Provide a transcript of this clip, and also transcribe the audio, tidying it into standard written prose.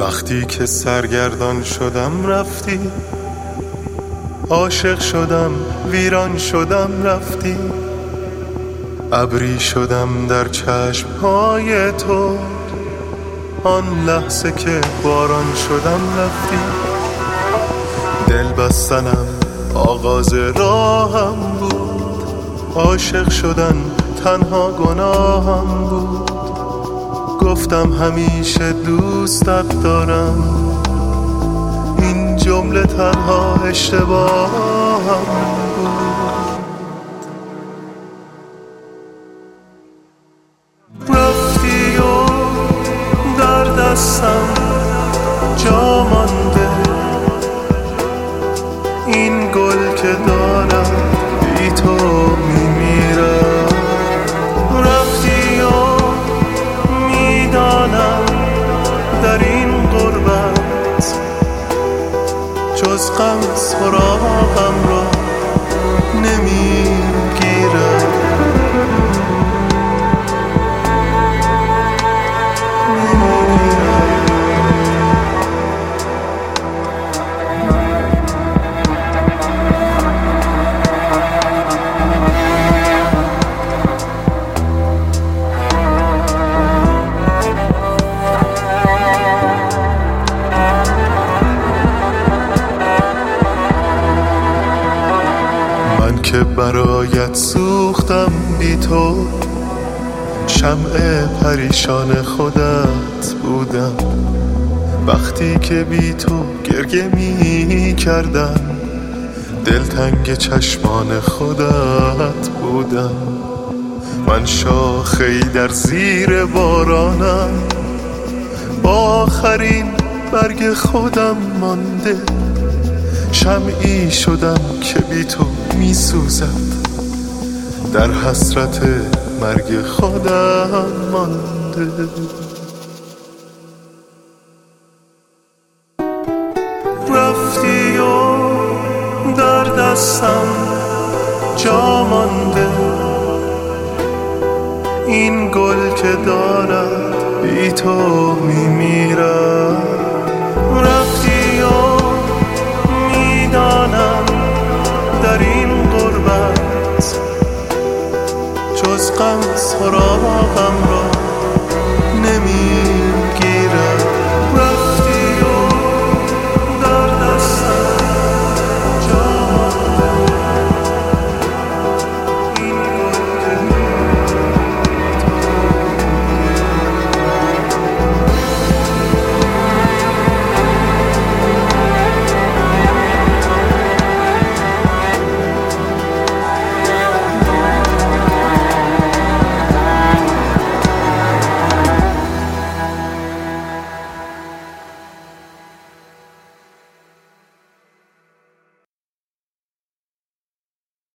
وقتی که سرگردان شدم رفتی، عاشق شدم ویران شدم رفتی، ابری شدم در چشمهای تو، آن لحظه که باران شدم رفتی. دل بستنم آغاز راهم بود، عاشق شدن تنها گناهم بود. گفتم همیشه دوستت دارم، این جمله تنها اشتباهم بود. رفتی و در دستم جا مانده، این گل که دارم بی تو میمیرم. رفتی و میدانم در این غربت جز غم سراغم را نمیگیرم. من که برایت سوختم بی تو، شمع پریشان خودت بودم. وقتی که بی تو گریه می کردم، دلتنگ چشمان خودت بودم. من شاخه‌ای در زیر بارانم، با آخرین برگ خودم مانده. شمعی شدم که بی تو می سوزد، در حسرت مرگ خودم مانده. رفتی و در دستم جا مانده، این گل که دارد بی تو میمیرد. رفتی و میدانم در این غربت جز غم سراغم